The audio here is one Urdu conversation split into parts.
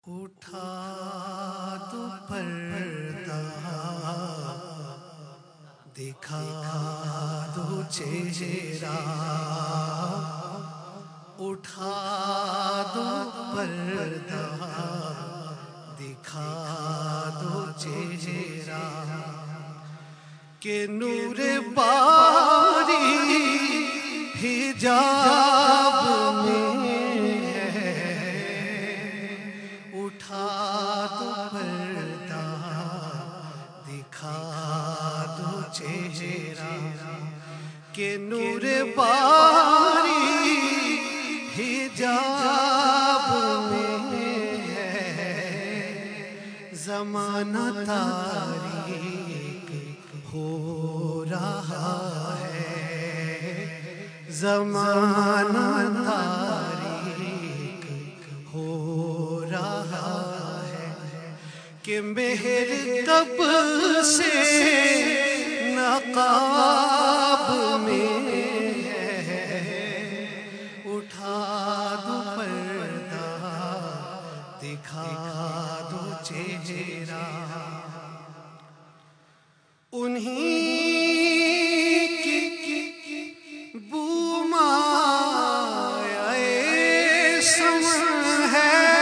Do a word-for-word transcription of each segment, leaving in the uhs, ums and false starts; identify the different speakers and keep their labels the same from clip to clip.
Speaker 1: اٹھا دو پردہ دکھا دو چہرہ، اٹھا دو پردہ دکھا دو چہرہ، کہ نور باری حجاب میں ہے، اٹھا دو پردہ دکھا دو چہرہ، کہ نور باری حجاب میں ہے، زمانہ تاریک ہو رہا ہے، زمانہ تاریک ہو رہا ہے، کہ مہر کب سے نقاب میں ہے، اٹھا دو پردہ دکھا دو چہرہ، انہی کی بو مایہ سمن ہے،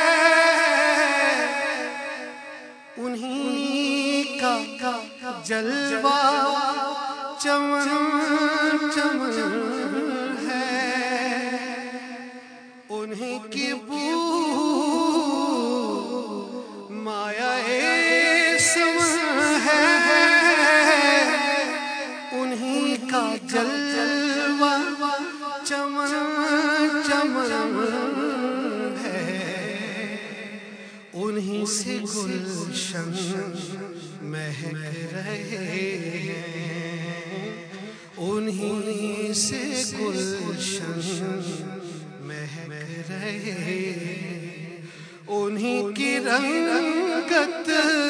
Speaker 1: انہی کا جلوہ چمن چمن ہے، انہی کی بو مایہ سمن ہے، انہی کا جلوہ چمن چمن ہے، انہی سے گلشن مہک رہے ہیں، انہی سے گلشن مہک رہے ہیں، انہی کی رنگت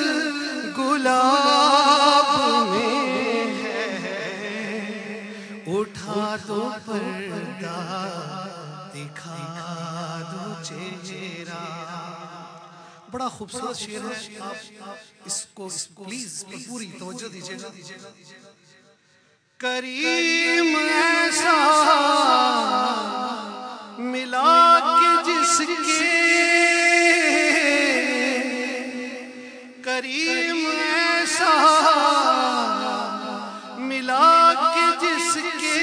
Speaker 1: گلاب میں ہے، اٹھا دو پردہ دکھا دو چہرہ۔ بڑا خوبصورت شعر ہے، آپ اس کو پلیز پوری توجہ دیجیے گا۔ کریم ایسا ملا کہ جس کے، کریم ایسا ملا کہ جس کے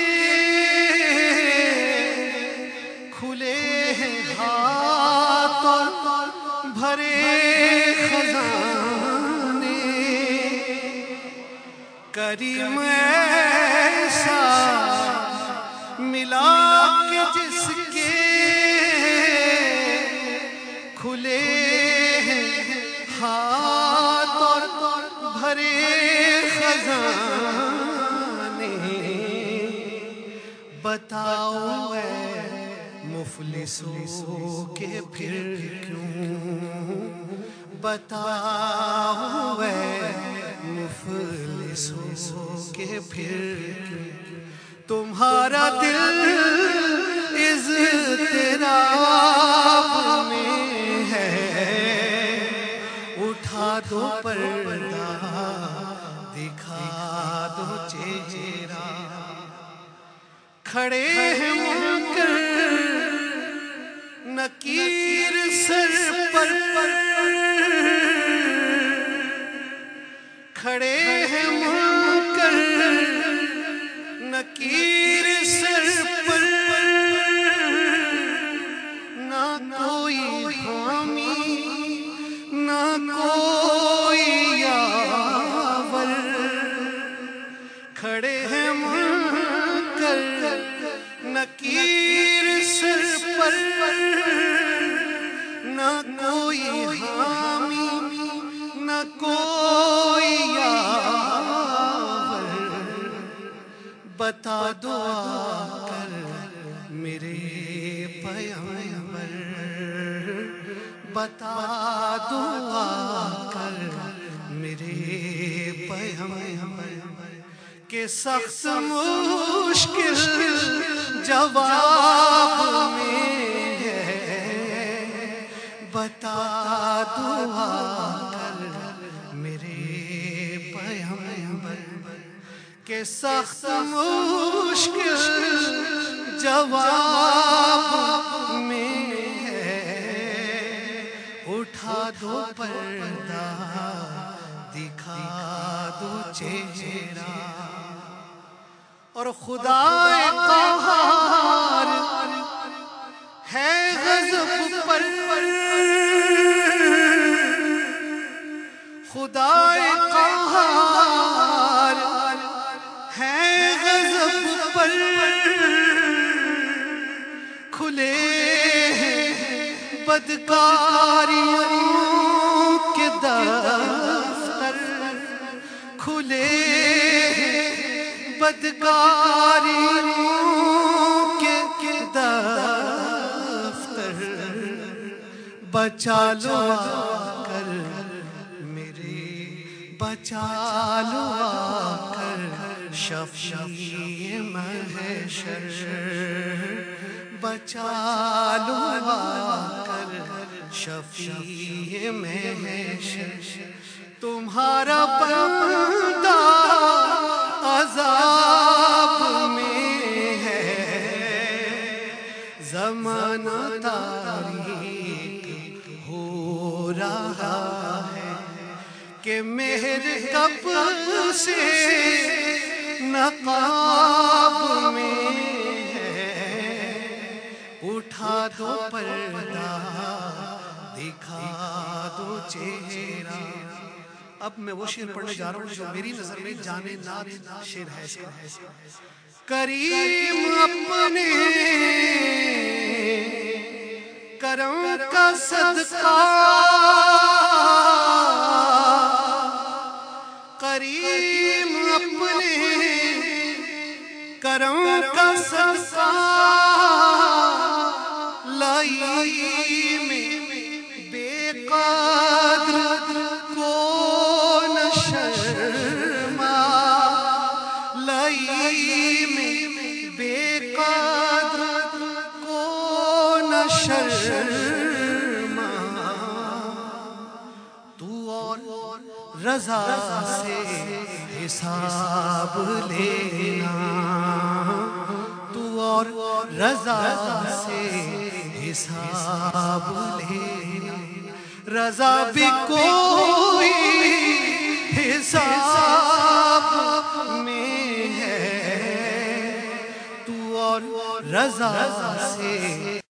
Speaker 1: کھلے ہیں ہاتھ اور بھرے خزانے، کریم ایسا ملا کہ جس کے کھلے ہیں ہاتھ اور بھرے خزانے، بتاؤ اے مفلسوں کے پھر کیوں، بتاؤ اے مفلسوں کے پھر کیوں، تمہارا دل اضطراب میں ہے، اٹھا دو پردہ دکھا دو چہرہ، کھڑے ہیں منکر نکیر سر پر، کھڑے ہیں منکر نکیر سر پر، نہ کوئی حامی نہ کوئی یاور، کھڑے ہیں منکر نکیر سر پر، نہ کوئی حامی نہ کوئی یاور، بتا دو آ کر میرے پیغمبر، بتا دو آ کر میرے پیغمبر، کہ سخت مشکل جواب میں ہے، بتا دعا کر میرے پیغمبر کہ سخت مشکل جواب میں ہے، اٹھا دو پردہ دکھا دو چہرہ، اور خدا قہار ہے غضب پر، خدا قہار ہے غضب پر، کھلے بدکاریوں کے دفتر، کھلے بدکاریوں کے دفتر، بچا لو آ کر میرے، بچا لو آ کر شفیع محشر، بچا لو آ کر شفیع محشر، تمہارا بندہ عذاب میں ہے، زمانہ تاریک ہو رہا ہے کہ مہر کب سے نقاب میں ہے، اٹھا دو پردہ دکھا دو چہرہ۔ اب میں وہ شعر پڑھنے جا رہا ہوں جو میری نظر میں جانے نات شعر ہے۔ کریم اپنے کرم کا صدقہ، کریم اپنے کرم کا صدقہ، لائی میں بے قدر کو نہ شرما، لائی میں بے قدر کو نہ شرما، تو اور رضا سے حساب لینا، تو اور رضا سے حساب لینا، رضا بھی کوئی حساب میں ہے، تو اور رضا سے